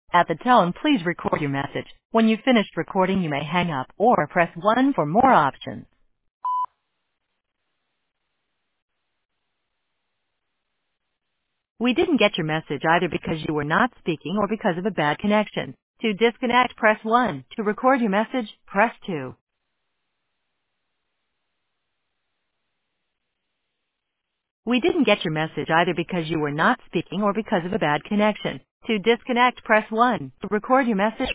At the tone, please record your message. When you've finished recording, you may hang up or press 1 for more options. We didn't get your message either because you were not speaking or because of a bad connection. To disconnect, press 1. To record your message, press 2. We didn't get your message either because you were not speaking or because of a bad connection. To disconnect, press 1. To record your message,